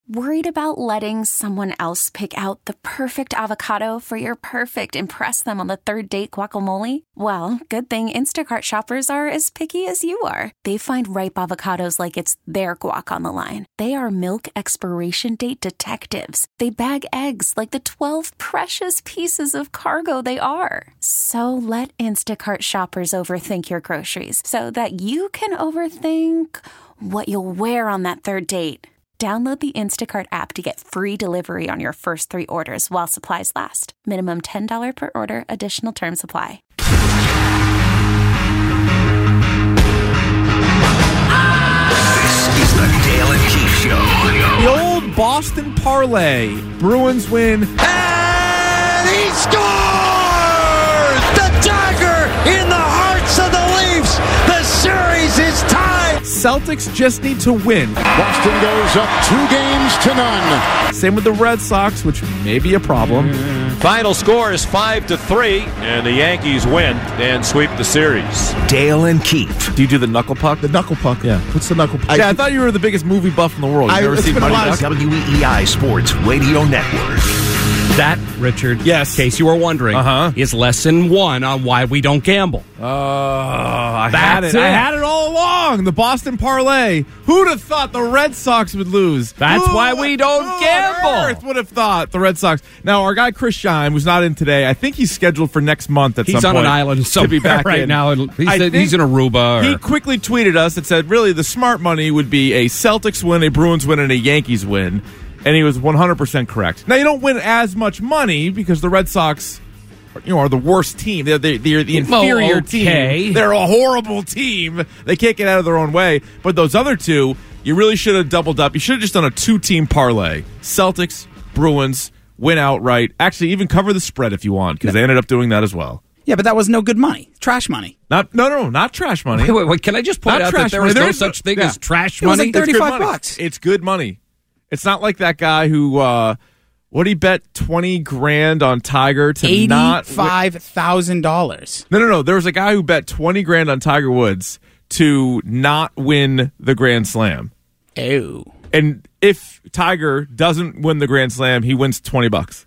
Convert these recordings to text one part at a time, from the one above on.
Worried about letting someone else pick out the perfect avocado for your perfect impress them on the third date guacamole? Well, good thing Instacart shoppers are as picky as you are. They find ripe avocados like it's their guac on the line. They are milk expiration date detectives. They bag eggs like the 12 precious pieces of cargo they are. So let Instacart shoppers overthink your groceries so that you can overthink what you'll wear on that third date. Download the Instacart app to get free delivery on your first 3 orders while supplies last. Minimum $10 per order. Additional terms apply. This is the Dale and Keefe Show. The old Boston parlay. Bruins win. And he scores! The dagger in the hearts of the Leafs. The series is tied. Celtics just need to win. Boston goes up 2-0. Same with the Red Sox, which may be a problem. Final score is 5-3, and the Yankees win and sweep the series. Dale and Keefe. Do you do the knuckle puck? The knuckle puck. Yeah. What's the knuckle puck? Yeah, I thought you were the biggest movie buff in the world. You've never seen Mighty Ducks? WEEI Sports Radio Network. That, Richard, yes, in case you were wondering, is lesson 1 on why we don't gamble. I had it all along. The Boston parlay. Who'd have thought the Red Sox would lose? That's why we don't gamble. On earth would have thought the Red Sox. Now, our guy Chris Scheim, who's not in today, I think he's scheduled for next month at some point. He's on an island somewhere to be back right in. now. He's in Aruba. He quickly tweeted us and said, really, the smart money would be a Celtics win, a Bruins win, and a Yankees win. And he was 100% correct. Now, you don't win as much money because the Red Sox are the worst team. They're the inferior team. They're a horrible team. They can't get out of their own way. But those other two, you really should have doubled up. You should have just done a 2-team parlay. Celtics, Bruins, win outright. Actually, even cover the spread if you want, because they ended up doing that as well. Yeah, but that was no good money. Trash money. Not trash money. Wait. Can I just point out that there was no such thing as trash money? It was like $35. It's good money. It's not like that guy who, what did he bet $20,000 on Tiger to not $85,000. No. There was a guy who bet $20,000 on Tiger Woods to not win the Grand Slam. Ew. And if Tiger doesn't win the Grand Slam, he wins $20.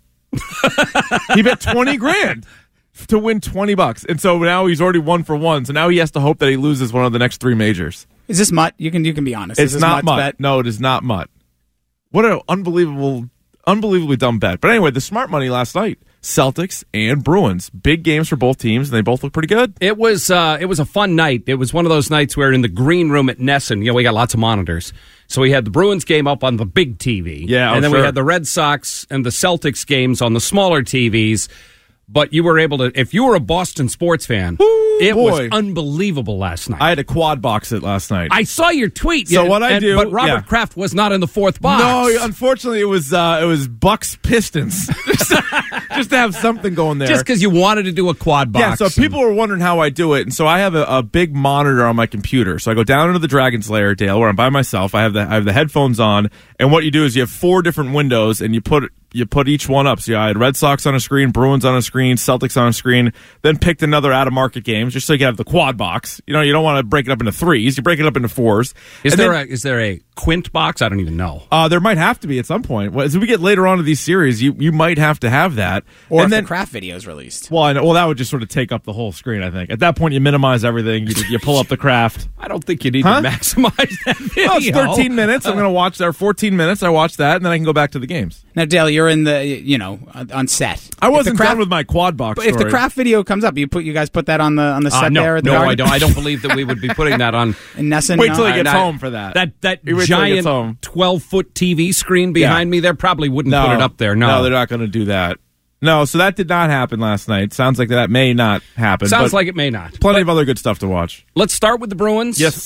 He bet $20,000 to win $20, and so now he's already 1 for 1. So now he has to hope that he loses one of the next 3 majors. Is this mutt? You can be honest. It's not mutt. Bet? No, it is not mutt. What an unbelievably dumb bet. But anyway, the smart money last night: Celtics and Bruins, big games for both teams, and they both look pretty good. It was a fun night. It was one of those nights where in the green room at Nesson, we got lots of monitors. So we had the Bruins game up on the big TV, and then we had the Red Sox and the Celtics games on the smaller TVs. But you were able to, if you were a Boston sports fan, it was unbelievable last night. I had to quad box it last night. I saw your tweet. So what I do, but Robert Kraft was not in the 4th box. No, unfortunately, it was Bucks Pistons. just to have something going there. Just because you wanted to do a quad box. Yeah. So people were wondering how I do it, and so I have a big monitor on my computer. So I go down into the Dragon's Lair, Dale, where I'm by myself. I have the headphones on, and what you do is you have 4 different windows, and you put each one up. So I had Red Sox on a screen, Bruins on a screen, Celtics on a screen, then picked another out-of-market games just so you can have the quad box. You don't want to break it up into 3s. You break it up into 4s. Is there a quint box? I don't even know. There might have to be at some point. As we get later on in these series, you might have to have that. Or if the Kraft video is released. Well, that would just sort of take up the whole screen, I think. At that point, you minimize everything. You pull up the Kraft. I don't think you need to maximize that video. No, it's 13 minutes. I'm going to watch there. 14 minutes. I watch that, and then I can go back to the games. Now, Dale, you're in the, on set. I wasn't done with my quad box But if the Kraft video comes up, you guys put that on the set there? No, I don't. I don't believe that we would be putting that on. In Nesson? Wait till he gets home for that. That giant 12-foot TV screen behind me there probably wouldn't put it up there. No, they're not going to do that. No, so that did not happen last night. Sounds like that may not happen. Sounds like it may not. Plenty of other good stuff to watch. Let's start with the Bruins. Yes.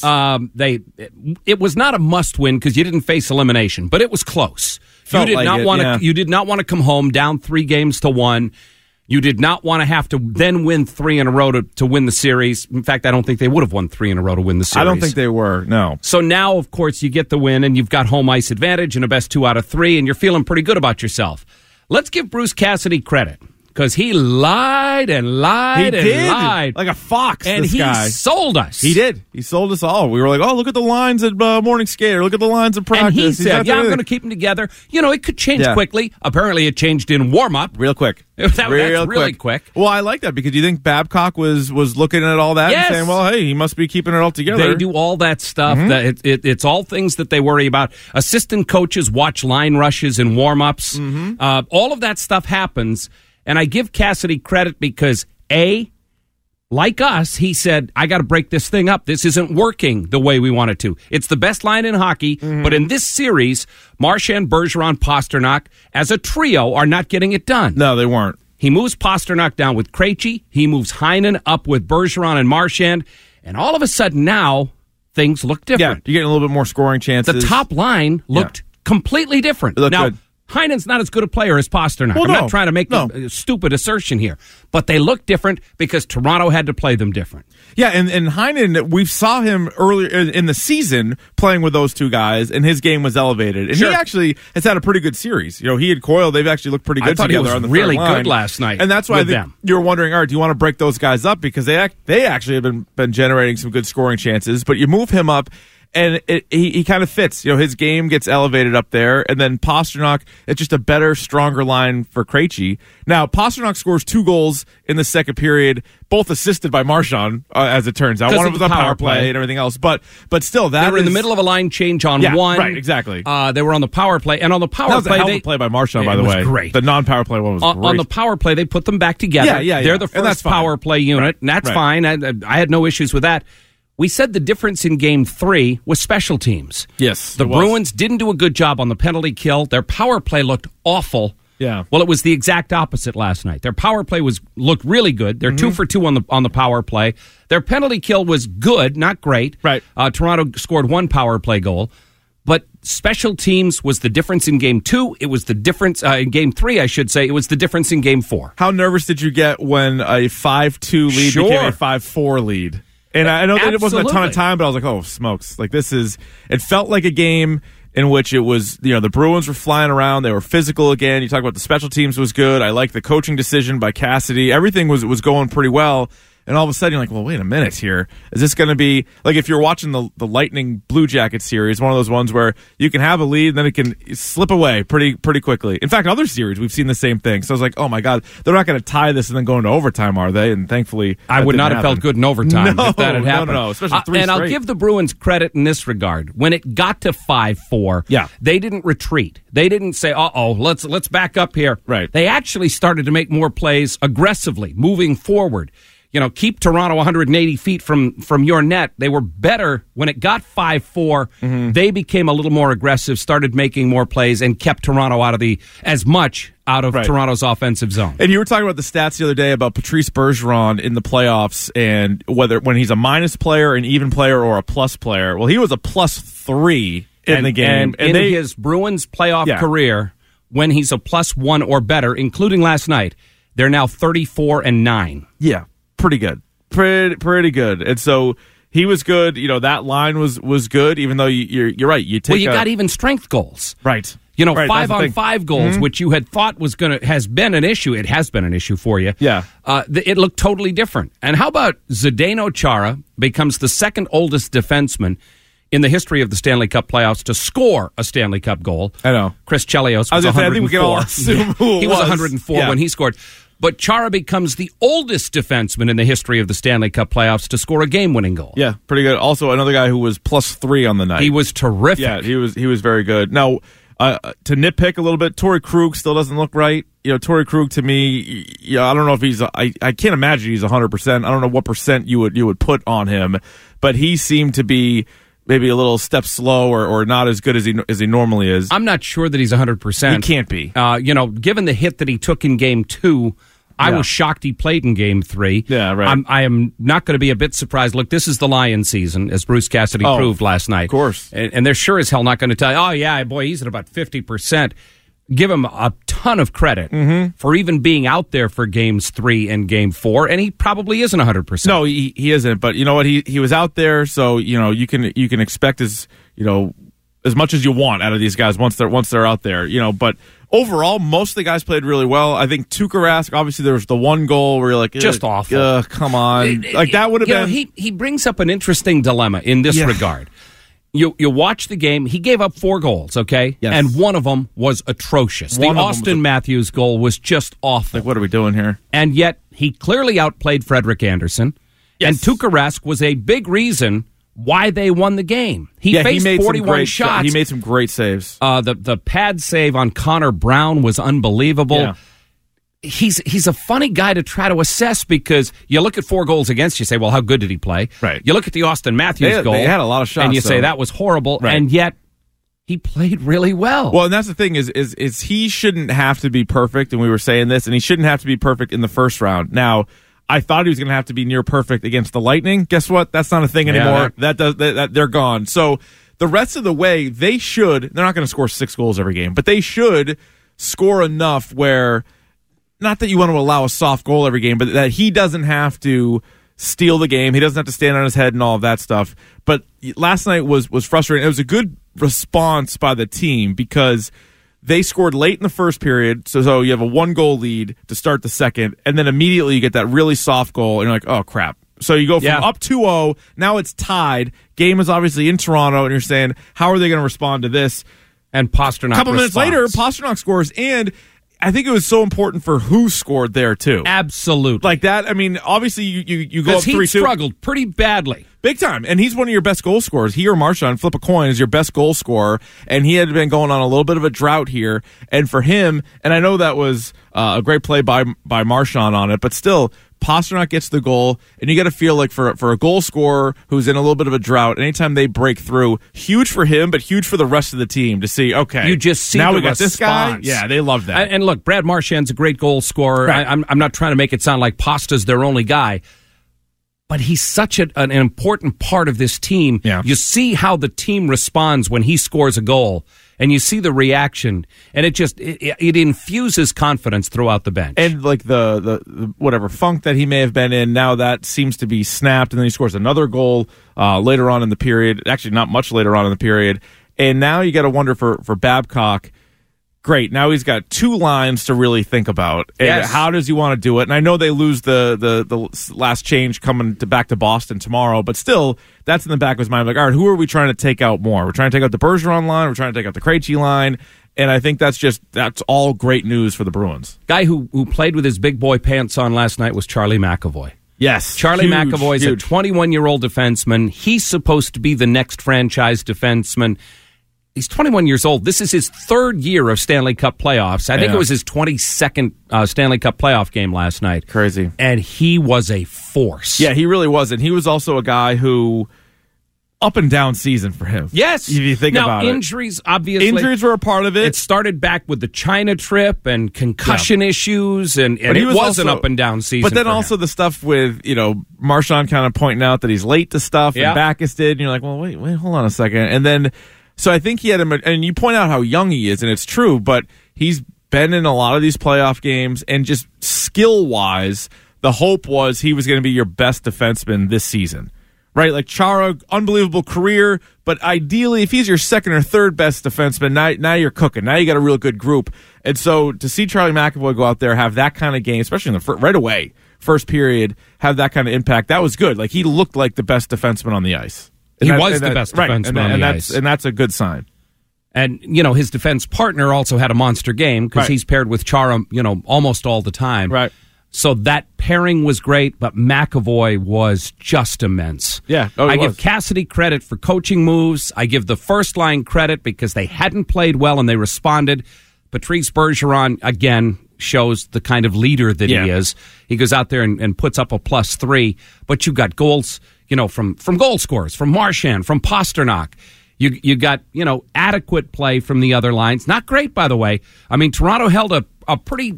It was not a must-win because you didn't face elimination, but it was close. You did not want to come home down 3-1. You did not want to have to then win 3 in a row to win the series. In fact, I don't think they would have won 3 in a row to win the series. I don't think they were, no. So now, of course, you get the win, and you've got home ice advantage and a best 2 out of 3, and you're feeling pretty good about yourself. Let's give Bruce Cassidy credit, because he lied and lied and lied. Like a fox, and this he guy. sold us. He did. He sold us all. We were like, oh, look at the lines at morning skate. Look at the lines at practice. And he said, I'm going to keep them together. You know, it could change quickly. Apparently, it changed in warm-up. Real quick. That's really quick. Well, I like that because you think Babcock was looking at all that and saying, well, hey, he must be keeping it all together. They do all that stuff. That it's all things that they worry about. Assistant coaches watch line rushes and warm-ups. All of that stuff happens. And I give Cassidy credit because, like us, he said, I got to break this thing up. This isn't working the way we want it to. It's the best line in hockey, but in this series, Marchand, Bergeron, Pasternak, as a trio, are not getting it done. No, they weren't. He moves Pasternak down with Krejci. He moves Heinen up with Bergeron and Marchand. And all of a sudden now, things look different. Yeah, you're getting a little bit more scoring chances. The top line looked completely different. Now, good. Heinen's not as good a player as Pasternak. Well, I'm not trying to make a stupid assertion here. But they look different because Toronto had to play them different. Yeah, and Heinen, we saw him earlier in the season playing with those two guys, and his game was elevated. And he actually has had a pretty good series. You know, he and Coyle, they've actually looked pretty good together on the really third line. good last night. And that's why you were wondering, all right, do you want to break those guys up? Because they actually have been generating some good scoring chances, but you move him up, and he kind of fits. You know, his game gets elevated up there, and then Pasternak, it's just a better, stronger line for Krejci. Now, Pasternak scores 2 goals in the second period, both assisted by Marchand, as it turns out. One of them was on power play and everything else. But still, they were in the middle of a line change on one. Right, exactly. They were on the power play, and on the power play, that was a play by Marchand, by the way. Great. The non-power play one was great. On the power play, they put them back together. Yeah. They're the first power play unit, and that's fine. I had no issues with that. We said the difference in Game 3 was special teams. Yes, the Bruins didn't do a good job on the penalty kill. Their power play looked awful. Yeah. Well, it was the exact opposite last night. Their power play looked really good. They're 2 for 2 on the power play. Their penalty kill was good, not great. Right. Toronto scored 1 power play goal. But special teams was the difference in Game 2. It was the difference in Game 3, I should say. It was the difference in Game 4. How nervous did you get when a 5-2 lead became a 5-4 lead? And I know that it wasn't a ton of time, but I was like, oh, smokes. Like, it felt like a game in which it was, you know, the Bruins were flying around. They were physical again. You talk about the special teams was good. I liked the coaching decision by Cassidy. Everything was going pretty well. And all of a sudden, you're like, well, wait a minute here. Is this going to be, like, if you're watching the Lightning Blue Jackets series, one of those ones where you can have a lead and then it can slip away pretty quickly. In fact, other series, we've seen the same thing. So I was like, oh, my God, they're not going to tie this and then go into overtime, are they? And thankfully, I would not have felt good in overtime if that had happened. No, especially 3 and I'll give the Bruins credit in this regard. When it got to 5-4, they didn't retreat. They didn't say, let's back up here. Right. They actually started to make more plays aggressively, moving forward. You know, keep Toronto 180 feet from your net. They were better when it got 5-4. They became a little more aggressive, started making more plays, and kept Toronto out of Toronto's offensive zone. And you were talking about the stats the other day about Patrice Bergeron in the playoffs and when he's a minus player, an even player, or a plus player. Well, he was a +3 in the game. And in his Bruins playoff career, when he's a +1 or better, including last night, they're now 34-9. Yeah. Pretty good. Pretty good. And so he was good. You know, that line was good, even though you're right. You got even strength goals. Right. You know, 5-on-5 goals, which you had thought has been an issue. It has been an issue for you. Yeah. It looked totally different. And how about Zdeno Chara becomes the second oldest defenseman in the history of the Stanley Cup playoffs to score a Stanley Cup goal? I know. Chris Chelios was 104. I think we can all assume who he was 104 when he scored. But Chara becomes the oldest defenseman in the history of the Stanley Cup playoffs to score a game-winning goal. Yeah, pretty good. Also, another guy who was +3 on the night. He was terrific. Yeah, he was very good. Now, to nitpick a little bit, Torrey Krug still doesn't look right. You know, Torrey Krug to me, I don't know if he's. I can't imagine he's 100%. I don't know what percent you would put on him, but he seemed to be maybe a little step slow or not as good as he normally is. I'm not sure that he's 100%. He can't be. Given the hit that he took in Game 2, I was shocked he played in Game 3. Yeah, right. I am not going to be a bit surprised. Look, this is the Lion season, as Bruce Cassidy proved last night. Of course. And they're sure as hell not going to tell you, oh, yeah, boy, he's at about 50%. Give him a ton of credit for even being out there for Games 3 and Game 4, and he probably isn't 100%. No, he isn't. But you know what? He was out there, so you know you can expect as much as you want out of these guys once they're out there. You know, but overall, most of the guys played really well. I think Tuukka Rask, obviously there was the one goal where you're like, just awful. Come on. Like that would have been. He brings up an interesting dilemma in this regard. You watch the game. He gave up 4 goals, okay? Yes. And one of them was atrocious. The Austin Matthews goal was just awful. Like, what are we doing here? And yet, he clearly outplayed Frederik Andersen. Yes. And Tuukka Rask was a big reason why they won the game. He faced 41 shots. He made some great saves. The pad save on Connor Brown was unbelievable. Yeah. He's a funny guy to try to assess because you look at 4 goals against, you say, well, how good did he play? Right. You look at the Austin Matthews goal. They had a lot of shots. And you say that was horrible. Right. And yet, he played really well. Well, and that's the thing is he shouldn't have to be perfect, and we were saying this, and he shouldn't have to be perfect in the first round. Now, I thought he was going to have to be near perfect against the Lightning. Guess what? That's not a thing anymore. That they're gone. So the rest of the way, they're not going to score 6 goals every game, but they should score enough where, not that you want to allow a soft goal every game, but that he doesn't have to steal the game. He doesn't have to stand on his head and all of that stuff. But last night was frustrating. It was a good response by the team because they scored late in the first period, so you have a 1-goal lead to start the second, and then immediately you get that really soft goal, and you're like, oh, crap. So you go from up 2-0, now it's tied. Game is obviously in Toronto, and you're saying, how are they going to respond to this? And Pastrnak a couple minutes later, Pastrnak scores, and I think it was so important for who scored there, too. Absolutely. Like that, I mean, obviously you go up 3-2. He struggled pretty badly. Big time. And he's one of your best goal scorers. He or Marchand, flip a coin, is your best goal scorer. And he had been going on a little bit of a drought here. And for him, and I know that was a great play by Marchand on it, but still, Pastrnak gets the goal, and you got to feel like for a goal scorer who's in a little bit of a drought, anytime they break through, huge for him, but huge for the rest of the team to see, okay, you just see now we got this guy. Yeah, they love that. And look, Brad Marchand's a great goal scorer. Right. I'm not trying to make it sound like Pasta's their only guy, but he's such an important part of this team. Yeah. You see how the team responds when he scores a goal, and you see the reaction, and it infuses confidence throughout the bench. And like the whatever funk that he may have been in, now that seems to be snapped, and then he scores another goal later on in the period. Actually, not much later on in the period. And now you got to wonder for Babcock. Great. Now he's got 2 lines to really think about. And yes. How does he want to do it? And I know they lose the last change coming back to Boston tomorrow, but still, that's in the back of his mind. Like, all right, who are we trying to take out more? We're trying to take out the Bergeron line. We're trying to take out the Krejci line. And I think that's all great news for the Bruins. Guy who played with his big boy pants on last night was Charlie McAvoy. Yes. Charlie McAvoy's a 21-year-old defenseman. He's supposed to be the next franchise defenseman. He's 21 years old. This is his 3rd year of Stanley Cup playoffs. I think it was his 22nd Stanley Cup playoff game last night. Crazy. And he was a force. Yeah, he really was. And he was also a guy who, up and down season for him. Yes. If you think about it. Now, injuries, obviously. Injuries were a part of it. It started back with the China trip and concussion issues, and it was an up and down season. But then also the stuff with, Marchand kind of pointing out that he's late to stuff, and Backus did, and you're like, well, wait, hold on a second. And then, so I think he had him, and you point out how young he is, and it's true, but he's been in a lot of these playoff games, and just skill-wise, the hope was he was going to be your best defenseman this season. Right? Like Chara, unbelievable career, but ideally, if he's your 2nd or 3rd best defenseman, now you're cooking. Now you got a real good group. And so to see Charlie McAvoy go out there, have that kind of game, especially in the right away, first period, have that kind of impact, that was good. Like, he looked like the best defenseman on the ice. He was the best defenseman on the ice. And that's a good sign. And, his defense partner also had a monster game because he's paired with Chara, almost all the time. Right. So that pairing was great, but McAvoy was just immense. Yeah. I give Cassidy credit for coaching moves. I give the first line credit because they hadn't played well and they responded. Patrice Bergeron, again, shows the kind of leader that he is. He goes out there and puts up a +3, but you got goals, from goal scorers, from Marchand, from Pastrnak. You got, adequate play from the other lines. Not great, by the way. I mean, Toronto held a pretty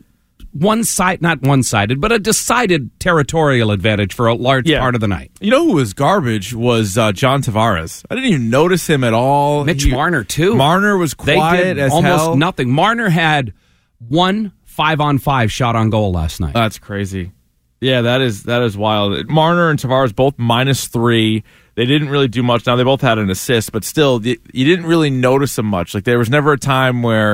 not one-sided, but a decided territorial advantage for a large part of the night. You know who was garbage was John Tavares. I didn't even notice him at all. Mitch Marner, too. Marner was quiet they did as almost hell. Nothing. Marner had 1 5-on-5 shot on goal last night. That's crazy. Yeah, that is wild. Marner and Tavares both -3. They didn't really do much. Now, they both had an assist, but still, you didn't really notice them much. Like, there was never a time where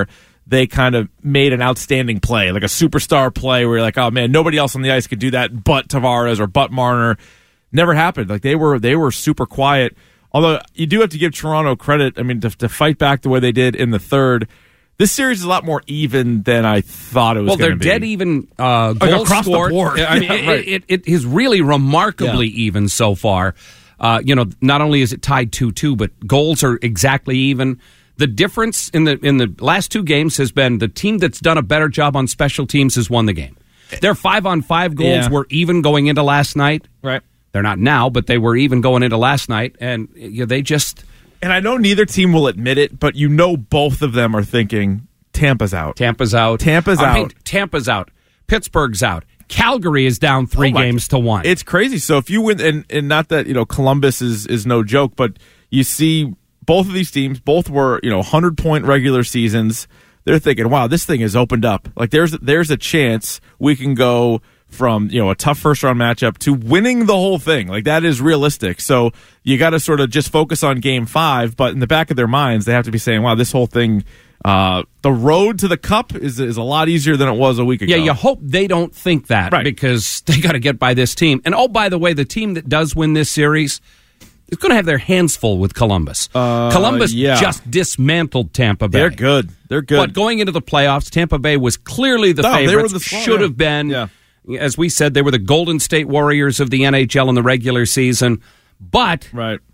they kind of made an outstanding play, like a superstar play where you're like, oh man, nobody else on the ice could do that but Tavares or but Marner. Never happened. Like they were super quiet. Although you do have to give Toronto credit. I mean, to fight back the way they did in the third. This series is a lot more even than I thought it was going to be. Well, they're dead even goals across scored. the board. I mean, it is really remarkably even so far. Not only is it tied 2-2, but goals are exactly even. The difference in the last two games has been the team that's done a better job on special teams has won the game. Their 5-on-5 goals were even going into last night. Right. They're not now, but they were even going into last night, and they just... And I know neither team will admit it, but both of them are thinking, Tampa's out. Tampa's out. Tampa's out. Pittsburgh's out. Calgary is down 3 games to 1. It's crazy. So if you win, and not that Columbus is no joke, but you see both of these teams, both were 100-point regular seasons. They're thinking, wow, this thing has opened up. Like there's a chance we can go from a tough first-round matchup to winning the whole thing. Like that is realistic. So you got to sort of just focus on Game 5, but in the back of their minds, they have to be saying, wow, this whole thing, the road to the Cup is a lot easier than it was a week ago. Yeah, you hope they don't think that, right? Because they got to get by this team. And by the way, the team that does win this series is going to have their hands full with Columbus. Columbus just dismantled Tampa Bay. They're good. But going into the playoffs, Tampa Bay was clearly the favorites. Should have been. Yeah. As we said, they were the Golden State Warriors of the NHL in the regular season. But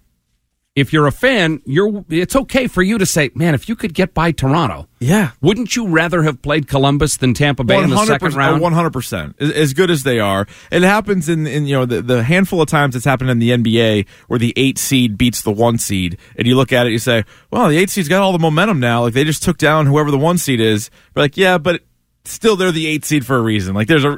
if you're a fan, it's okay for you to say, man, if you could get by Toronto, wouldn't you rather have played Columbus than Tampa Bay in the second round? 100%. As good as they are. It happens in the handful of times it's happened in the NBA where the 8 seed beats the 1 seed. And you look at it, you say, well, the 8 seed's got all the momentum now. Like they just took down whoever the 1 seed is. We're like, yeah, but still they're the 8 seed for a reason. Like there's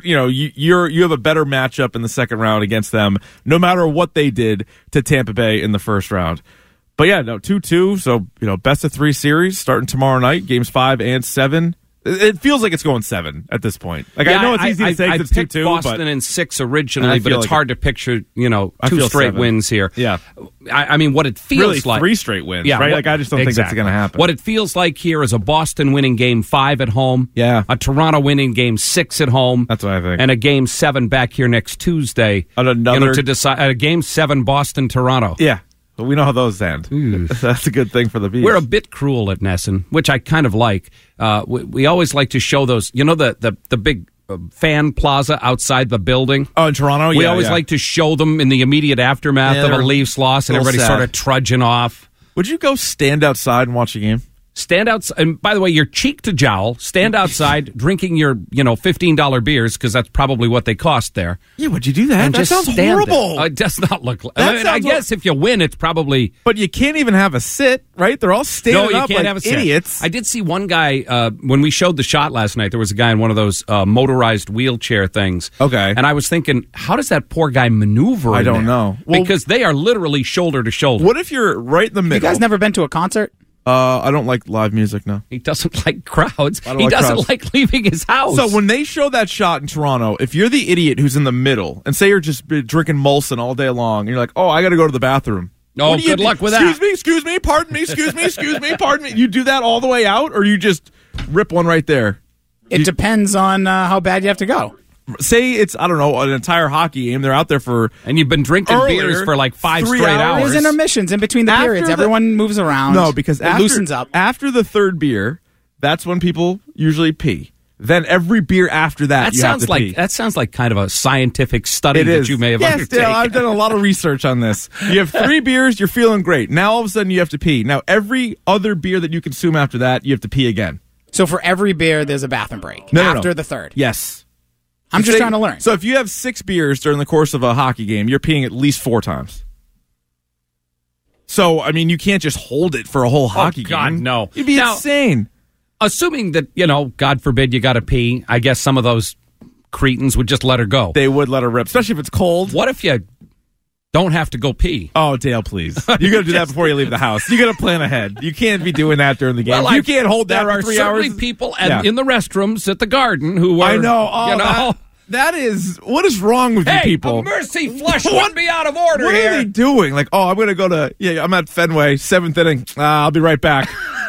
you have a better matchup in the second round against them no matter what they did to Tampa Bay in the first round. But 2-2, so best of 3 series starting tomorrow night, games 5 and 7. It feels like it's going 7 at this point. Like I know it's easy to say it's 2-2, Boston but in 6 originally, but it's hard to picture 2 straight 7 wins here. Yeah, I mean what it feels really like 3 straight wins. Yeah, right. Like I just don't think that's going to happen. What it feels like here is a Boston winning Game 5 at home. Yeah, a Toronto winning Game 6 at home. That's what I think. And a Game 7 back here next Tuesday. To decide a Game 7 Boston Toronto. Yeah. But we know how those end. That's a good thing for the Bees. We're a bit cruel at Nesson, which I kind of like. We always like to show those, the big fan plaza outside the building. Oh, in Toronto? We always like to show them in the immediate aftermath of a Leafs loss, and everybody's sort of trudging off. Would you go stand outside and watch a game? Stand outside, and by the way, you're cheek to jowl. Stand outside, drinking your $15 beers because that's probably what they cost there. Yeah, would you do that? That sounds horrible. It does not look. I guess if you win, it's probably. But you can't even have a sit, right? They're all standing up like idiots. Sit. I did see one guy when we showed the shot last night. There was a guy in one of those motorized wheelchair things. Okay, and I was thinking, how does that poor guy maneuver? I don't know because they are literally shoulder to shoulder. What if you're right in the middle? You guys never been to a concert? I don't like live music, no. He doesn't like crowds. He doesn't like leaving his house. So when they show that shot in Toronto, if you're the idiot who's in the middle, and say you're just drinking Molson all day long, and you're like, oh, I got to go to the bathroom. Oh, good luck with that. Excuse me, pardon me, excuse me, pardon me. You do that all the way out, or you just rip one right there? It depends on how bad you have to go. Say it's, I don't know, an entire hockey game. They're out there for... And you've been drinking beers for like 5 straight hours. There's intermissions in between the periods. Everyone moves around. No, because it loosens up. After the third beer, that's when people usually pee. Then every beer after that you have to pee. That sounds like kind of a scientific study that you may have undertaken. Yes, I've done a lot of research on this. You have 3 beers, you're feeling great. Now all of a sudden you have to pee. Now every other beer that you consume after that, you have to pee again. So for every beer, there's a bathroom break after the third? Yes. I'm just trying to learn. So if you have 6 beers during the course of a hockey game, you're peeing at least 4 times. So, I mean, you can't just hold it for a whole hockey game. God, no. You'd be insane. Assuming that, God forbid you got to pee, I guess some of those cretins would just let her go. They would let her rip, especially if it's cold. What if you don't have to go pee? Oh, Dale, please. You got to do that before you leave the house. You got to plan ahead. You can't be doing that during the game. Well, you can't hold that for 3 hours. There are certainly people in the restrooms at the Garden who are, I know. That is, what is wrong with you people? A mercy flush wouldn't be out of order here. What are they doing? Like, I'm going to go to, I'm at Fenway, 7th inning. I'll be right back.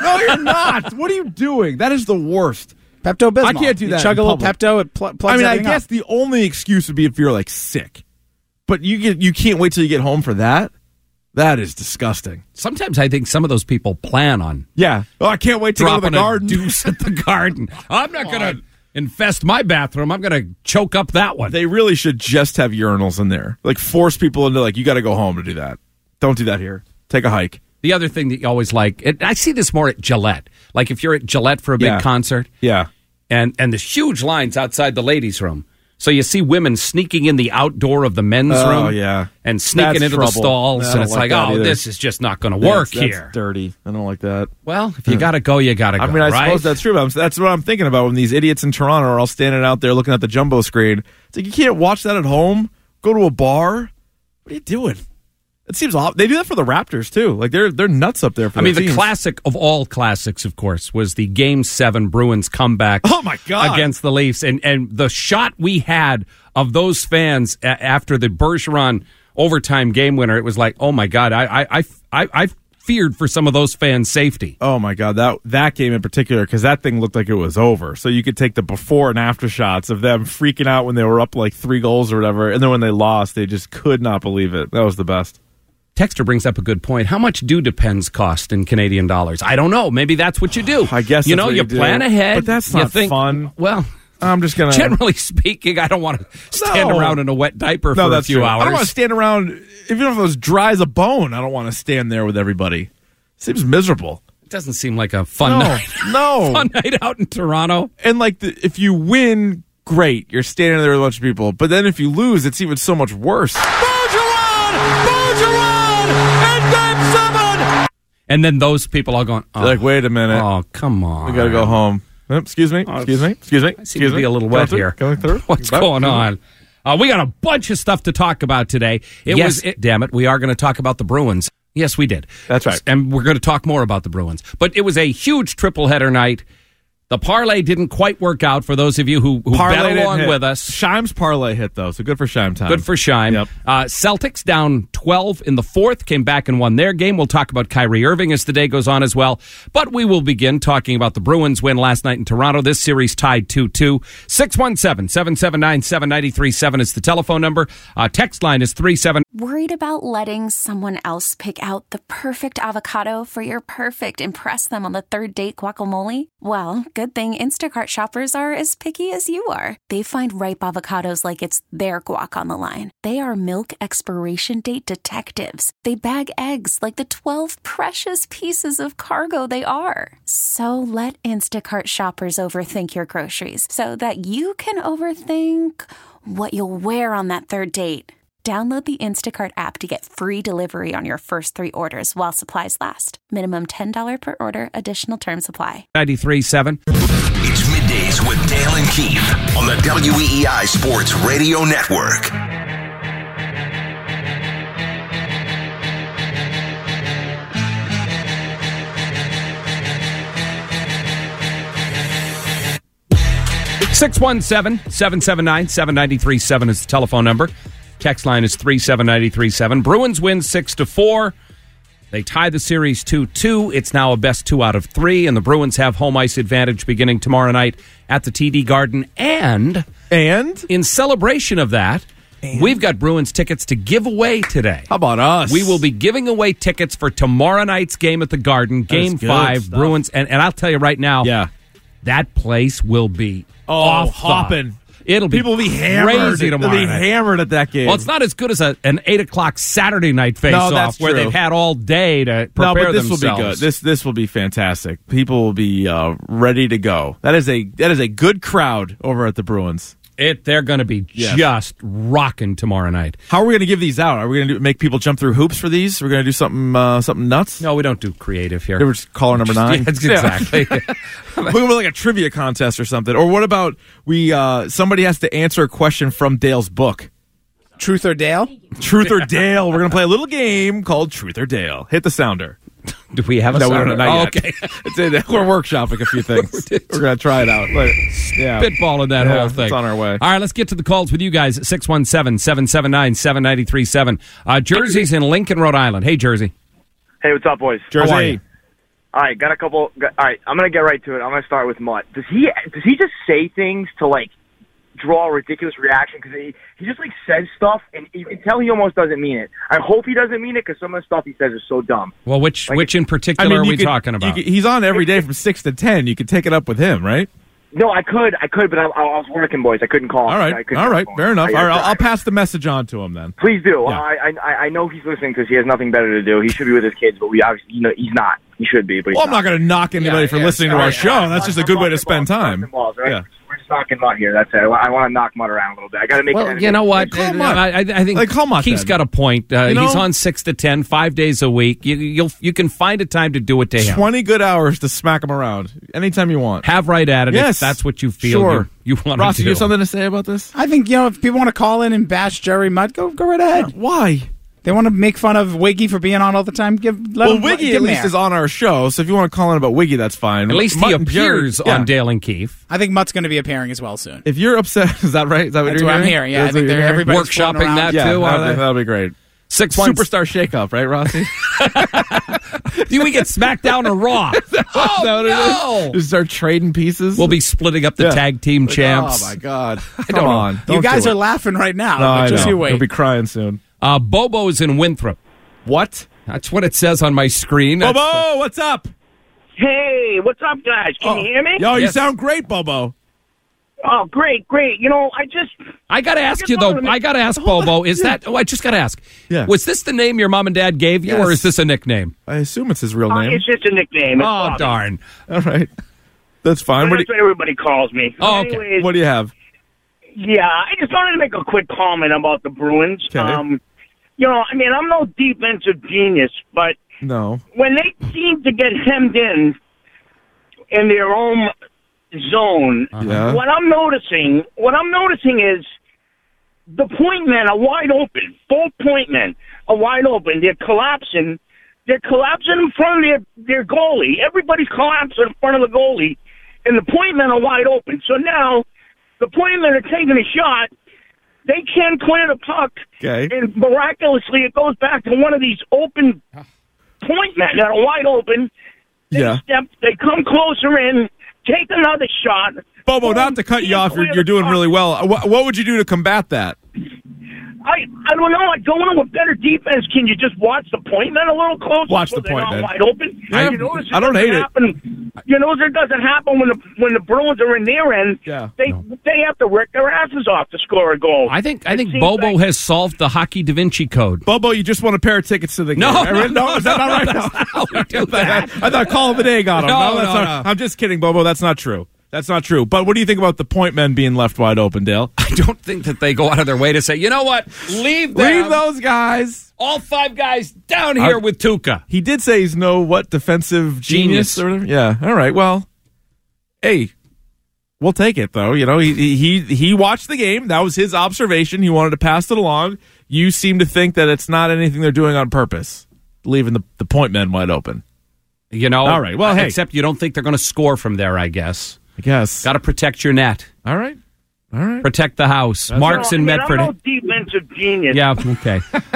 No, you're not. What are you doing? That is the worst. Pepto-Bismol. I can't do that. You chug a little Pepto, it plugs I everything guess up. the only excuse would be if you're like sick. But you can't wait till you get home for that? That is disgusting. Sometimes I think some of those people plan on. Yeah. Oh, I can't wait to go to the garden. Deuce at the garden. I'm not going to infest my bathroom. I'm going to choke up that one. They really should just have urinals in there. Like, force people into, like, you got to go home to do that. Don't do that here. Take a hike. The other thing that you always like, I see this more at Gillette. Like if you're at Gillette for a big concert. Yeah. And there's huge lines outside the ladies' room. So you see women sneaking in the outdoor of the men's room. Oh, yeah. And sneaking That's into trouble. the stalls. I And don't it's like like, that either. this is just not going to work That's here. dirty. I don't like that. Well, if you got to go, you got to go. I mean, I right? suppose that's true. But that's what I'm thinking about when these idiots in Toronto are all standing out there looking at the jumbo screen. It's like, you can't watch that at home? Go to a bar? What are you doing? It seems odd. They do that for the Raptors, too. Like, they're nuts up there for the teams. classic of all classics, of course, was the Game 7 Bruins comeback my God. against the Leafs. And the shot we had of those fans after the Bergeron overtime game winner, it was like, oh, my God, I feared for some of those fans' safety. Oh, my God. That game in particular, because that thing looked like it was over. So you could take the before and after shots of them freaking out when they were up like 3 goals or whatever. And then when they lost, they just could not believe it. That was the best. Texter brings up a good point. How much do Depends cost in Canadian dollars? I don't know. Maybe that's what you do. I guess you that's know, what you do. plan ahead. But that's you not think, fun. Well, I'm just going to... Generally speaking, I don't want to stand around in a wet diaper for a few true. hours. I don't want to stand around, even if it was dry as a bone, I don't want to stand there with everybody. Seems miserable. It doesn't seem like a fun night. No. Fun night out in Toronto. And like, if you win, great. You're standing there with a bunch of people. But then if you lose, it's even so much worse. And then those people all going, They're like, wait a minute. Oh, come on. We got to go home. Excuse me. I seem to be a little wet here. Going through? What's going on? We got a bunch of stuff to talk about today. Damn it, we are going to talk about the Bruins. Yes, we did. That's right. And we're going to talk more about the Bruins. But it was a huge triple header night. The parlay didn't quite work out for those of you who bet along with us. Scheim's parlay hit, though, so good for Scheim time. Good for Scheim. Yep. Celtics down 12 in the fourth, came back and won their game. We'll talk about Kyrie Irving as the day goes on as well. But we will begin talking about the Bruins win last night in Toronto. This series tied 2-2. 617-779-7937 is the telephone number. Text line is 37. Worried about letting someone else pick out the perfect avocado for your perfect impress them on the third date guacamole? Well, good thing Instacart shoppers are as picky as you are. They find ripe avocados like it's their guac on the line. They are milk expiration date detectives. They bag eggs like the 12 precious pieces of cargo they are. So let Instacart shoppers overthink your groceries so that you can overthink what you'll wear on that third date. Download the Instacart app to get free delivery on your first 3 orders while supplies last. Minimum $10 per order. Additional terms apply. 93.7. It's Middays with Dale and Keith on the WEEI Sports Radio Network. Six 617-779-7937 is the telephone number. Text line is 37937. Bruins win 6-4. They tie the series 2-2. It's now a best 2 out of 3, and the Bruins have home ice advantage beginning tomorrow night at the TD Garden. And in celebration of that, we've got Bruins tickets to give away today. How about us? We will be giving away tickets for tomorrow night's game at the Garden, Game 5, stuff. Bruins. And I'll tell you right now, that place will be hopping. It'll be people will be hammered. Crazy tomorrow. They'll be hammered at that game. Well, it's not as good as an 8:00 Saturday night face-off where they've had all day to prepare themselves. Will be good. This will be fantastic. People will be ready to go. That is a good crowd over at the Bruins. They're going to be just rocking tomorrow night. How are we going to give these out? Are we going to make people jump through hoops for these? We're going to do something nuts? No, we don't do creative here. We're just caller number 9. Exactly. Look at like a trivia contest or something. Or what about somebody has to answer a question from Dale's book? Truth or Dale? Truth or Dale. We're going to play a little game called Truth or Dale. Hit the sounder. Do we have a sounder? No, we don't. Not yet. Okay. We're workshopping a few things. We're going to try it out. Spitballing that whole thing. It's on our way. All right, let's get to the calls with you guys at 617-779-7937. Jersey's in Lincoln, Rhode Island. Hey, Jersey. Hey, what's up, boys? Jersey. How are you? All right, got a couple. All right, I'm gonna get right to it. I'm gonna start with Mutt. Does he just say things to like draw a ridiculous reaction? Because he just like says stuff, and you can tell he almost doesn't mean it. I hope he doesn't mean it because some of the stuff he says is so dumb. Well, which in particular are we talking about? He's on every day from 6 to 10. You could take it up with him, right? No, I could, but I was working, boys. I couldn't call him. All right, fair enough. All right, I'll pass the message on to him then. Please do. Yeah. I know he's listening because he has nothing better to do. He should be with his kids, but we obviously, he's not. He should be, but he's I'm not going to knock anybody for listening to our show. That's just a good way to spend time. Balls, right? Yeah. We're just knocking Mutt here. That's it. I want to knock Mutt around a little bit. I got to make. Well, you know what? I think Keith's got a point. He's on 6 to 10, 5 days a week. You can find a time to do it to him. 20 good hours to smack him around anytime you want. Have right at it. Yes, if that's what you feel. Sure. You want Ross, to do. You have something to say about this? I think if people want to call in and bash Jerry Mutt, go right ahead. Why? They want to make fun of Wiggy for being on all the time. Wiggy at least is on our show, so if you want to call in about Wiggy, that's fine. At least he appears on Dale and Keith. I think Mutt's going to be appearing as well soon. If you're upset, is that right? Is that That's what I'm hearing? Yeah, I think everybody's workshopping that too. That'll be great. 6 Superstar shake-up, right, Rossi? Do we get SmackDown or Raw? No! Just start trading pieces? We'll be splitting up the tag team champs. Oh, my God. Come on. You guys are laughing right now. No, just you wait. You'll be crying soon. Bobo's in Winthrop. What? That's what it says on my screen. Bobo, what's up? Hey, what's up, guys? Can you hear me? Yo, you sound great, Bobo. Oh, great. I got to ask you, though. I got to ask, Bobo, is that... Oh, I just got to ask. Yeah. Was this the name your mom and dad gave you, or is this a nickname? I assume it's his real name. It's just a nickname. Oh, darn. All right. That's fine. That's what everybody calls me. Oh, okay. Anyways, what do you have? Yeah, I just wanted to make a quick comment about the Bruins. Okay. I'm no defensive genius, but no, when they seem to get hemmed in their own zone, what I'm noticing is the point men are wide open. Both point men are wide open. They're collapsing. They're collapsing in front of their goalie. Everybody's collapsing in front of the goalie, and the point men are wide open. So now the point men are taking a shot. They can't clear the puck, and miraculously it goes back to one of these open point men that are wide open. They come closer in, take another shot. Bobo, not to cut you off, you're doing really well. What would you do to combat that? I don't know. I don't know what better defense. Can you just watch the point men a little closer? Watch the point men. Wide open. I don't hate it. You know, it doesn't happen when the Bruins are in their end. Yeah. They have to work their asses off to score a goal. I think Bobo has solved the Hockey Da Vinci Code. Bobo, you just won a pair of tickets to the game. No, is that not right? That's not how we do that. I thought Call of the Day got him. No. I'm just kidding, Bobo. That's not true. That's not true. But what do you think about the point men being left wide open, Dale? I don't think that they go out of their way to say, you know what, leave those guys. All 5 guys down here with Tuukka. He did say he's defensive genius or whatever. Yeah. All right. Well, hey, we'll take it though. You know, he watched the game. That was his observation. He wanted to pass it along. You seem to think that it's not anything they're doing on purpose, leaving the point men wide open. You know. All right. Well, hey, except you don't think they're going to score from there, I guess. Got to protect your net. All right. Protect the house. Mark's in Medford. I'm no defensive genius. Yeah, okay.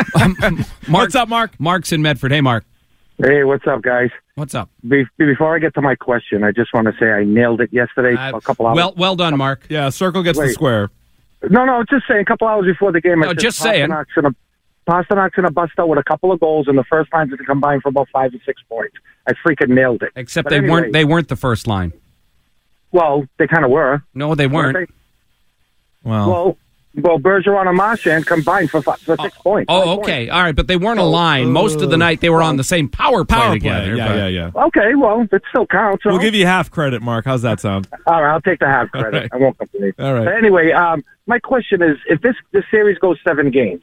What's up, Mark? Mark's in Medford. Hey, Mark. Hey, what's up, guys? What's up? Before I get to my question, I just want to say I nailed it yesterday a couple hours. Well done, Mark. Yeah, circle gets the square. No, just saying, a couple hours before the game. Just saying. Pasternak's going to bust out with a couple of goals, and the first line to combine for about 5 or 6 points. I freaking nailed it. Except they weren't the first line. Well, they kind of were. No, they weren't. Well, Bergeron and Marchand combined for 6 points. Oh, okay. All right, but they weren't a line. Most of the night they were on the same power play together. Yeah. Okay, well, it still counts. We'll give you half credit, Mark. How's that sound? All right, I'll take the half credit. Right. I won't complain. All right. But anyway, my question is, if this series goes 7 games,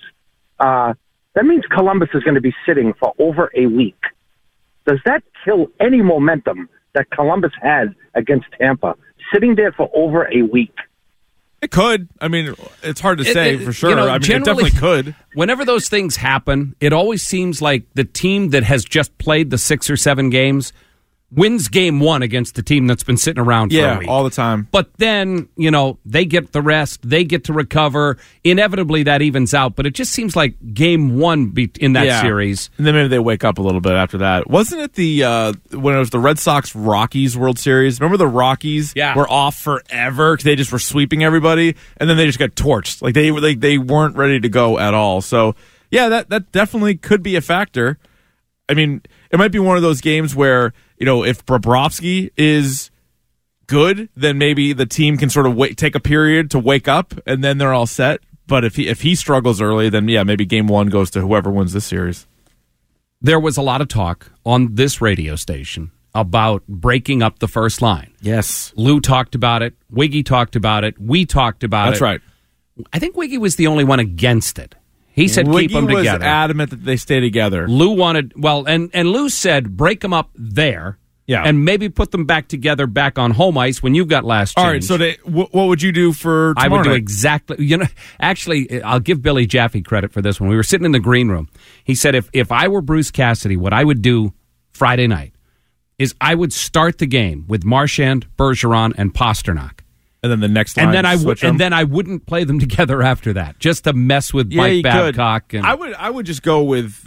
that means Columbus is going to be sitting for over a week. Does that kill any momentum that Columbus had against Tampa, sitting there for over a week? It could. I mean, it's hard to say for sure. You know, I mean, it definitely could. Whenever those things happen, it always seems like the team that has just played the 6 or 7 games wins game one against the team that's been sitting around for a week. All the time. But then, they get the rest. They get to recover. Inevitably, that evens out. But it just seems like game one in that series. And then maybe they wake up a little bit after that. Wasn't it when it was the Red Sox-Rockies World Series? Remember the Rockies were off forever because they just were sweeping everybody, and then they just got torched. Like they weren't ready to go at all. So, yeah, that definitely could be a factor. I mean, it might be one of those games where, if Bobrovsky is good, then maybe the team can sort of take a period to wake up, and then they're all set. But if he struggles early, then, maybe game one goes to whoever wins this series. There was a lot of talk on this radio station about breaking up the first line. Yes. Lou talked about it. Wiggy talked about it. We talked about it. That's right. I think Wiggy was the only one against it. He said Wiggy keep them together. was adamant that they stay together. Lou wanted, and Lou said break them up there, and maybe put them back together back on home ice when you've got last change. All right, so what would you do for tomorrow I would do night? exactly, actually, I'll give Billy Jaffe credit for this one. We were sitting in the green room. He said if I were Bruce Cassidy, what I would do Friday night is I would start the game with Marchand, Bergeron, and Pasternak. And then the next line, and then I wouldn't play them together after that, just to mess with Mike Babcock. And I would just go with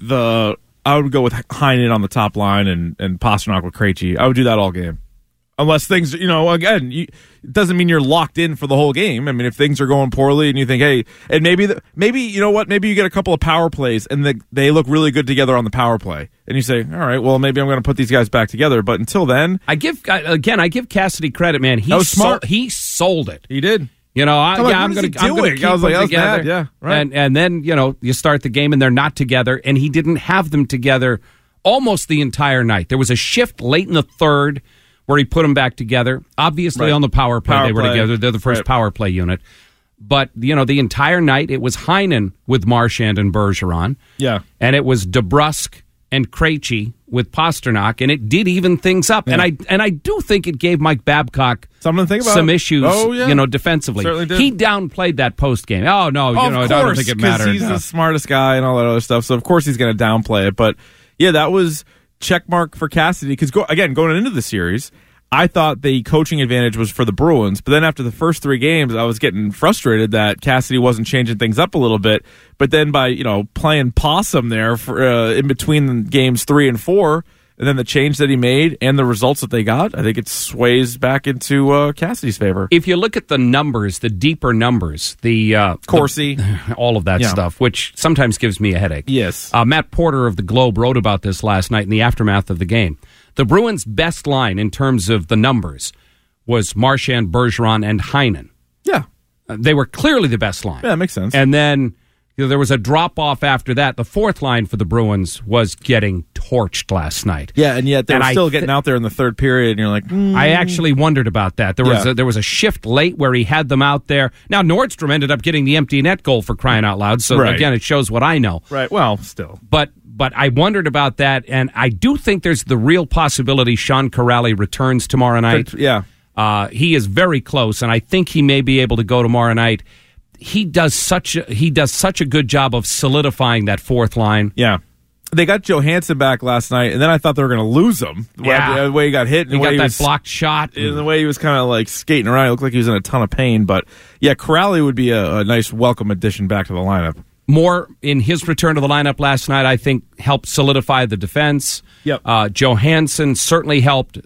Heinen on the top line and Pasternak with Krejci. I would do that all game, unless things again. It doesn't mean you're locked in for the whole game. I mean, if things are going poorly and you think, hey, and maybe you know what, maybe you get a couple of power plays and they look really good together on the power play, and you say, all right, well, maybe I'm going to put these guys back together. But until then, I give Cassidy credit, man. He was smart. He sold it. He did. I'm going to keep them together. Yeah, right. And then you start the game and they're not together, and he didn't have them together almost the entire night. There was a shift late in the third where he put them back together. Obviously, on the power play, they were together. They're the first power play unit. But, the entire night, it was Heinen with Marchand and Bergeron. Yeah. And it was DeBrusk and Krejci with Pasternak, and it did even things up. Yeah. And I do think it gave Mike Babcock something to think about. Some issues, defensively. Certainly did. He downplayed that post game. Oh, no, I don't think it mattered. He's the smartest guy and all that other stuff, so of course he's going to downplay it. But, yeah, that was check mark for Cassidy, because, going into the series, I thought the coaching advantage was for the Bruins, but then after the first three games, I was getting frustrated that Cassidy wasn't changing things up a little bit. But then by playing possum there for in between games 3 and 4, and then the change that he made and the results that they got, I think it sways back into Cassidy's favor. If you look at the numbers, the deeper numbers, Corsi, all of that stuff, which sometimes gives me a headache. Yes, Matt Porter of the Globe wrote about this last night in the aftermath of the game. The Bruins' best line in terms of the numbers was Marchand, Bergeron, and Heinen. Yeah. They were clearly the best line. Yeah, that makes sense. And then there was a drop-off after that. The fourth line for the Bruins was getting torched last night. Yeah, and yet they were still getting out there in the third period, and you're like, I actually wondered about that. There was a shift late where he had them out there. Now, Nordstrom ended up getting the empty net goal, for crying out loud, so again, it shows what I know. Right, well, still. But I wondered about that, and I do think there's the real possibility Sean Corrali returns tomorrow night. Yeah. He is very close, and I think he may be able to go tomorrow night. He does such a good job of solidifying that fourth line. Yeah. They got Johansson back last night, and then I thought they were going to lose him. The way he got hit. And he got that blocked shot. And the way he was kind of like skating around. It looked like he was in a ton of pain. But, yeah, Corrali would be a nice welcome addition back to the lineup. More in his return to the lineup last night, I think, helped solidify the defense. Yep. Johansson certainly helped.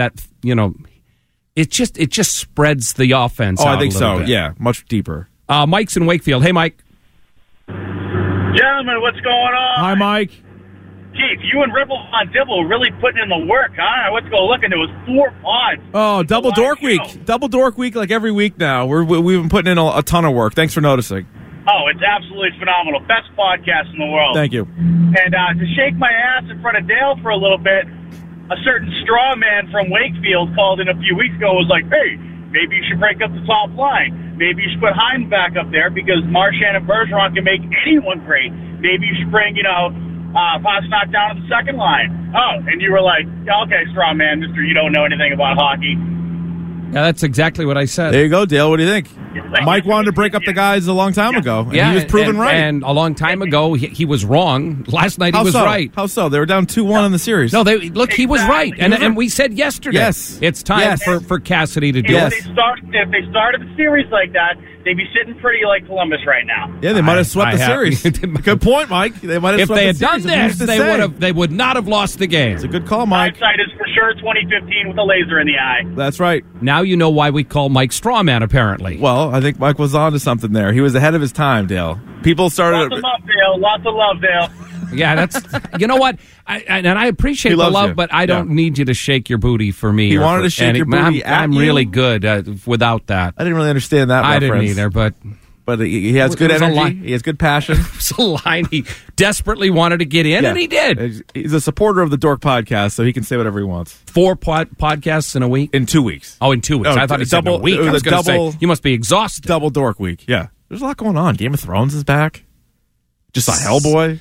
It just spreads the offense out I think a little bit. Yeah, much deeper. Mike's in Wakefield. Hey, Mike. Gentlemen, what's going on? Hi, Mike. Keith, you and Ripple on Dibble really putting in the work, huh? I went to go look, and there was 4 pods. Oh, double dork week. Double dork week like every week now. We've been putting in a ton of work. Thanks for noticing. Oh, it's absolutely phenomenal. Best podcast in the world. Thank you. And to shake my ass in front of Dale for a little bit, a certain straw man from Wakefield called in a few weeks ago and was like, hey, maybe you should break up the top line. Maybe you should put Heinen back up there because Marchand and Bergeron can make anyone great. Maybe you should bring, Pasternak down to the second line. Oh, and you were like, okay, straw man, mister, you don't know anything about hockey. Yeah, that's exactly what I said. There you go, Dale. What do you think? Mike wanted to break up the guys a long time ago, and he was proven right. And a long time ago, he was wrong. Last night, he was right. How so? They were down 2-1 in the series. No, he was right. And we said yesterday, it's time for Cassidy to do it. If they started the series like that, they'd be sitting pretty like Columbus right now. Yeah, they might have swept the series. Good point, Mike. They might have if swept they had the series. done this, they would not have lost the game. It's a good call, Mike. Hindsight is for sure 2015 with a laser in the eye. That's right. Now you know why we call Mike Strawman, apparently. Well, I think Mike was on to something there. He was ahead of his time, Dale. People started... Lots of love, Dale. Lots of love, Dale. Yeah, that's... You know what? I appreciate the love, but I don't need you to shake your booty for me. He wanted to shake your booty I'm really good without that. I didn't really understand that reference. I didn't either, but he has good energy. He has good passion. It's a line he desperately wanted to get in, and he did. He's a supporter of the Dork Podcast, so he can say whatever he wants. 4 podcasts in a week? In 2 weeks. Oh, in 2 weeks. I thought he said in a week. I was going to say, you must be exhausted. Double Dork week. Yeah. There's a lot going on. Game of Thrones is back. Just a Hellboy.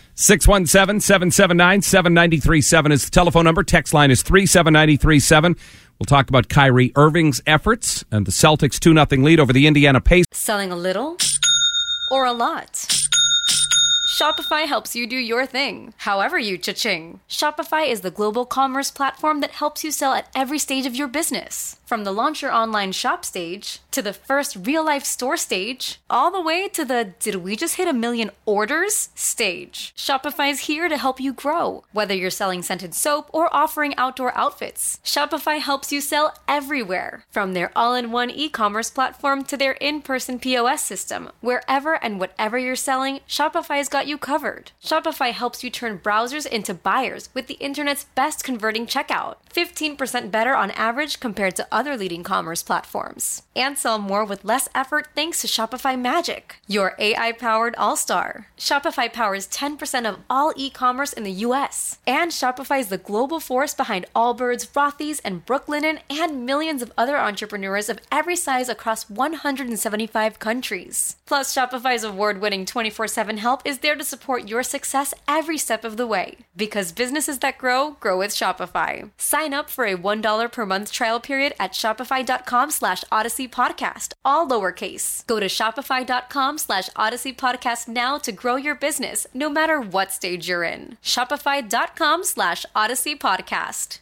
617-779-7937 is the telephone number. Text line is 37937. We'll talk about Kyrie Irving's efforts and the Celtics' 2-0 lead over the Indiana Pacers. Selling a little or a lot? Shopify helps you do your thing, however you cha-ching. Shopify is the global commerce platform that helps you sell at every stage of your business. From the launch your online shop stage, to the first real-life store stage, all the way to the did we just hit 1 million orders stage. Shopify is here to help you grow. Whether you're selling scented soap or offering outdoor outfits, Shopify helps you sell everywhere. From their all-in-one e-commerce platform to their in-person POS system, wherever and whatever you're selling, Shopify's got you covered. Shopify helps you turn browsers into buyers with the internet's best converting checkout. 15% better on average compared to other leading commerce platforms. And sell more with less effort thanks to Shopify Magic, your AI-powered all-star. Shopify powers 10% of all e-commerce in the U.S. And Shopify is the global force behind Allbirds, Rothy's, and Brooklinen, and millions of other entrepreneurs of every size across 175 countries. Plus, Shopify's award-winning 24/7 help is there to support your success every step of the way. Because businesses that grow with Shopify. Sign up for a $1 per month trial period at shopify.com/Odyssey Podcast, all lowercase. Go to shopify.com/Odyssey Podcast now to grow your business, no matter what stage you're in. Shopify.com/Odyssey Podcast.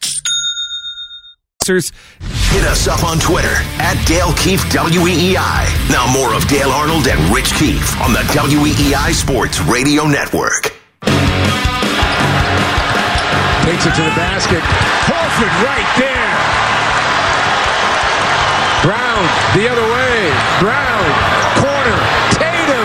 Hit us up on Twitter at Dale Keefe WEEI. Now more of Dale Arnold and Rich Keefe on the WEEI Sports Radio Network. Takes it to the basket. Horford right there. Brown the other way. Brown. Corner. Tatum.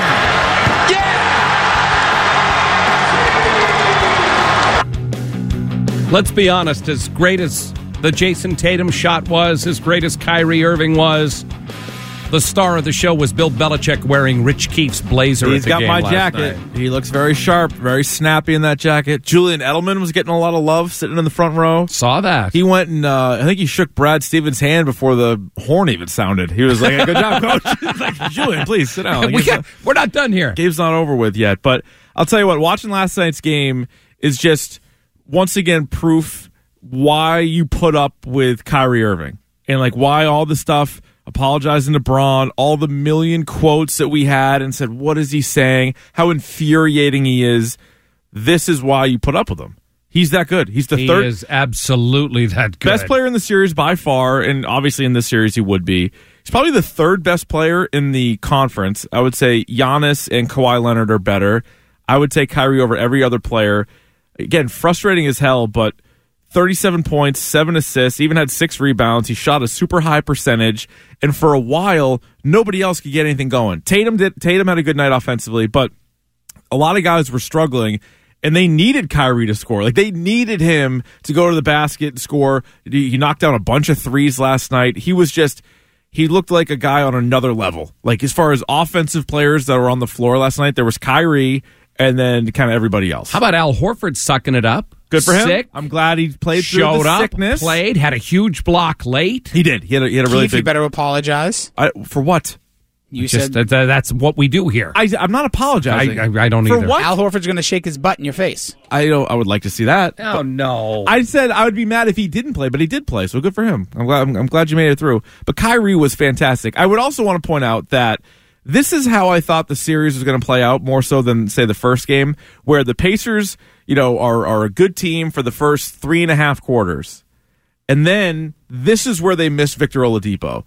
Yeah! Let's be honest, as great as the Jason Tatum shot was, as great as Kyrie Irving was, the star of the show was Bill Belichick wearing Rich Keefe's blazer. He's got my jacket. Night. He looks very sharp, very snappy in that jacket. Julian Edelman was getting a lot of love sitting in the front row. Saw that. He went and I think he shook Brad Stevens' hand before the horn even sounded. He was like, good job, coach. Like, Julian, please sit down. We're not done here. Game's not over with yet. But I'll tell you what, watching last night's game is just, once again, proof why you put up with Kyrie Irving. And like why all the stuff, apologizing to Braun, all the million quotes that we had and said, what is he saying? How infuriating he is. This is why you put up with him. He's that good. He is absolutely that good. Best player in the series by far, and obviously in this series he would be. He's probably the third best player in the conference. I would say Giannis and Kawhi Leonard are better. I would take Kyrie over every other player. Again, frustrating as hell, but 37 points, 7 assists, even had 6 rebounds. He shot a super high percentage, and for a while, nobody else could get anything going. Tatum had a good night offensively, but a lot of guys were struggling, and they needed Kyrie to score. Like, they needed him to go to the basket and score. He knocked down a bunch of threes last night. He looked like a guy on another level. Like, as far as offensive players that were on the floor last night, there was Kyrie and then kind of everybody else. How about Al Horford sucking it up? Good for him. Sick. I'm glad he played through the sickness. Played, had a huge block late. He did. He had a really big... You better apologize. For what? You said that's what we do here. I'm not apologizing. I don't either. What? Al Horford's going to shake his butt in your face. I would like to see that. Oh, no. I said I would be mad if he didn't play, but he did play, so good for him. I'm glad you made it through. But Kyrie was fantastic. I would also want to point out that this is how I thought the series was going to play out, more so than, say, the first game, where the Pacers, are a good team for the first 3.5 quarters. And then this is where they miss Victor Oladipo.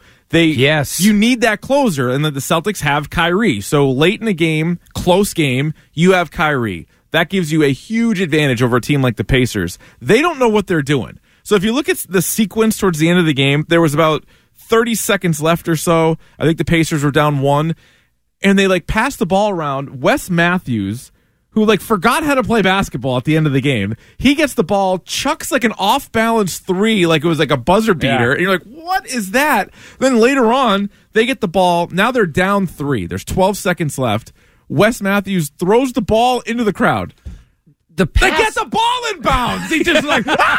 You need that closer, and then the Celtics have Kyrie. So late in the game, close game, you have Kyrie. That gives you a huge advantage over a team like the Pacers. They don't know what they're doing. So if you look at the sequence towards the end of the game, there was about 30 seconds left or so. I think the Pacers were down 1, and they passed the ball around. Wes Matthews, who forgot how to play basketball at the end of the game, he gets the ball, chucks an off-balance 3 like it was a buzzer beater, and you're like, what is that? Then later on, they get the ball. Now they're down 3. There's 12 seconds left. Wes Matthews throws the ball into the crowd. They get the ball in bounds. He just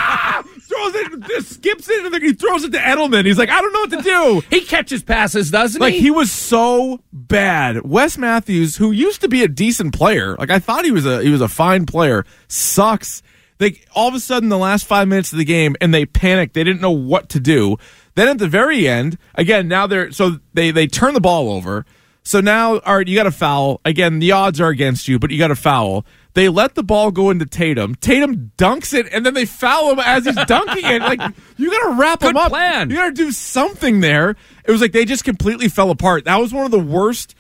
throws it, just skips it, and he throws it to Edelman. He's like, I don't know what to do. He catches passes, doesn't he? He was so bad. Wes Matthews, who used to be a decent player, I thought he was a fine player, sucks. All of a sudden, the last 5 minutes of the game, and they panicked. They didn't know what to do. Then at the very end, again, now they turn the ball over. So now, all right, you got to foul. Again, the odds are against you, but you got to foul. They let the ball go into Tatum. Tatum dunks it, and then they foul him as he's dunking it. You got to wrap him up. Plan. You got to do something there. It was they just completely fell apart. That was one of the worst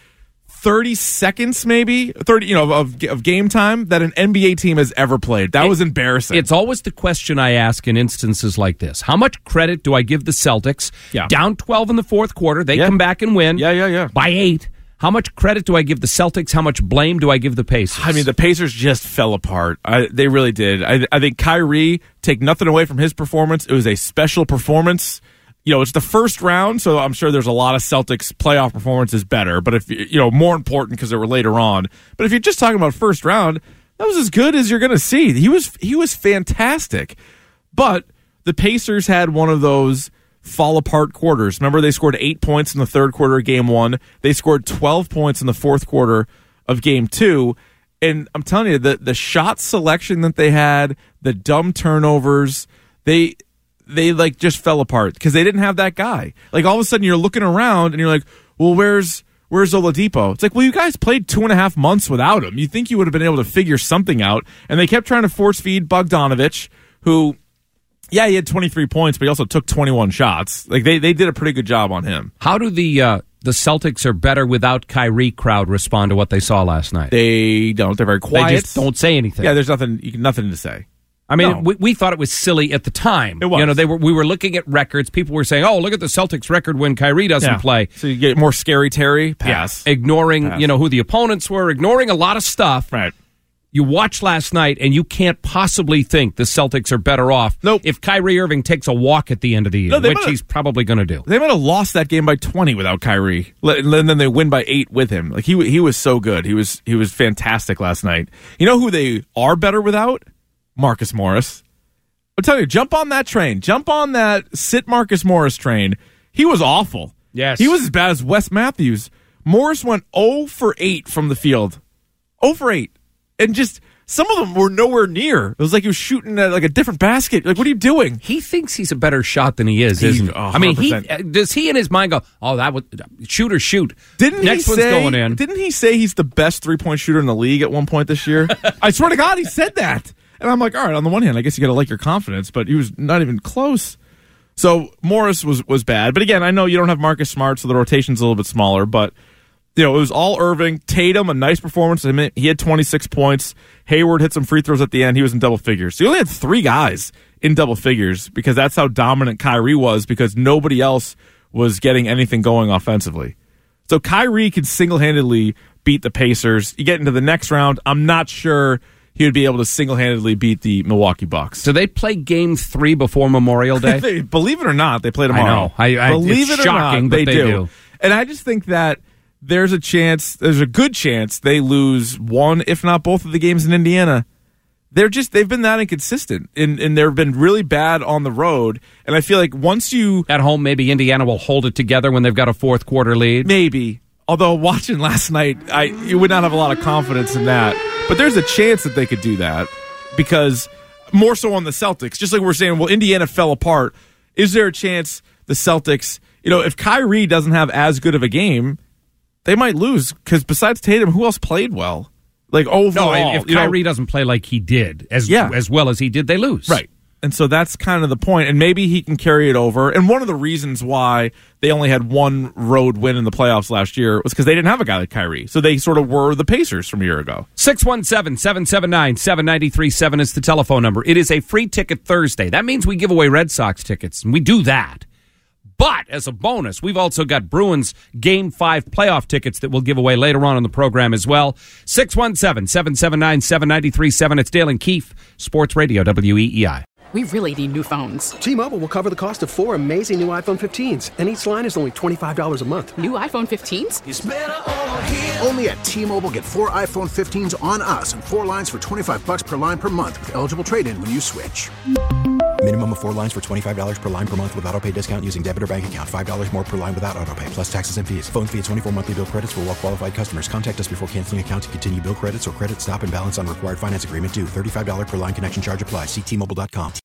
30 seconds, maybe 30, of game time that an NBA team has ever played. That was embarrassing. It's always the question I ask in instances like this. How much credit do I give the Celtics? Yeah. Down 12 in the fourth quarter, they come back and win. Yeah. By 8. How much credit do I give the Celtics? How much blame do I give the Pacers? I mean, the Pacers just fell apart. They really did. I think Kyrie, take nothing away from his performance. It was a special performance. It's the first round, so I'm sure there's a lot of Celtics playoff performances better. But if more important because they were later on. But if you're just talking about first round, that was as good as you're going to see. He was fantastic. But the Pacers had one of those fall apart quarters. Remember, they scored 8 points in the third quarter of game 1. They scored 12 points in the fourth quarter of game 2. And I'm telling you, the shot selection that they had, the dumb turnovers, they just fell apart because they didn't have that guy. All of a sudden you're looking around and you're like, well, where's Oladipo? It's well, you guys played 2.5 months without him. You think you would have been able to figure something out. And they kept trying to force feed Bogdanovich, who, he had 23 points, but he also took 21 shots. They did a pretty good job on him. How do the Celtics are better without Kyrie crowd respond to what they saw last night? They don't. They're very quiet. They just don't say anything. Yeah, there's nothing to say. I mean, we thought it was silly at the time. It was. We were looking at records. People were saying, "Oh, look at the Celtics record when Kyrie doesn't play." So you get more scary Terry pass. Yeah. Ignoring, who the opponents were, ignoring a lot of stuff. Right. You watch last night, and you can't possibly think the Celtics are better off if Kyrie Irving takes a walk at the end of the year, which he's probably going to do. They might have lost that game by 20 without Kyrie, and then they win by 8 with him. He was so good. He was fantastic last night. You know who they are better without? Marcus Morris. I'm telling you, jump on that train. Jump on that sit Marcus Morris train. He was awful. Yes. He was as bad as Wes Matthews. Morris went 0 for 8 from the field. 0 for 8. And just some of them were nowhere near. It was like he was shooting at a different basket. What are you doing? He thinks he's a better shot than he is, isn't he? 100%. I mean, does he in his mind go, "Oh, that was shoot or shoot"? Next one's going in. Didn't he say he's the best 3-point shooter in the league at one point this year? I swear to God, he said that. And I'm like, all right, on the one hand, I guess you got to like your confidence, but he was not even close. So Morris was bad. But again, I know you don't have Marcus Smart, so the rotation's a little bit smaller, but it was all Irving. Tatum, a nice performance. He had 26 points. Hayward hit some free throws at the end. He was in double figures. So you only had 3 guys in double figures because that's how dominant Kyrie was, because nobody else was getting anything going offensively. So Kyrie could single-handedly beat the Pacers. You get into the next round, I'm not sure he would be able to single-handedly beat the Milwaukee Bucks. Do they play Game 3 before Memorial Day? Believe it or not, they play tomorrow. I know. Believe it's it shocking, or not, they do. And I just think that there's a good chance they lose one, if not both of the games in Indiana. They've been that inconsistent, and they've been really bad on the road. And I feel like once you... At home, maybe Indiana will hold it together when they've got a fourth quarter lead. Maybe. Although watching last night, you would not have a lot of confidence in that. But there's a chance that they could do that because more so on the Celtics. Just like we're saying, well, Indiana fell apart. Is there a chance the Celtics, if Kyrie doesn't have as good of a game, they might lose? Because besides Tatum, who else played well? Like overall, if Kyrie doesn't play like he did, as well as he did, they lose. Right. And so that's kind of the point. And maybe he can carry it over. And one of the reasons why they only had one road win in the playoffs last year was because they didn't have a guy like Kyrie. So they sort of were the Pacers from a year ago. 617-779-7937 is the telephone number. It is a free ticket Thursday. That means we give away Red Sox tickets, and we do that. But as a bonus, we've also got Bruins Game 5 playoff tickets that we'll give away later on in the program as well. 617-779-7937. It's Dale and Keefe, Sports Radio, WEEI. We really need new phones. T-Mobile will cover the cost of 4 amazing new iPhone 15s, and each line is only $25 a month. New iPhone 15s? It's better over here. Only at T-Mobile, get 4 iPhone 15s on us and 4 lines for $25 per line per month with eligible trade-in when you switch. Minimum of 4 lines for $25 per line per month with autopay discount using debit or bank account. $5 more per line without autopay, plus taxes and fees. Phone fee at 24 monthly bill credits for well-qualified customers. Contact us before canceling account to continue bill credits or credit stop and balance on required finance agreement due. $35 per line connection charge applies. See T-Mobile.com.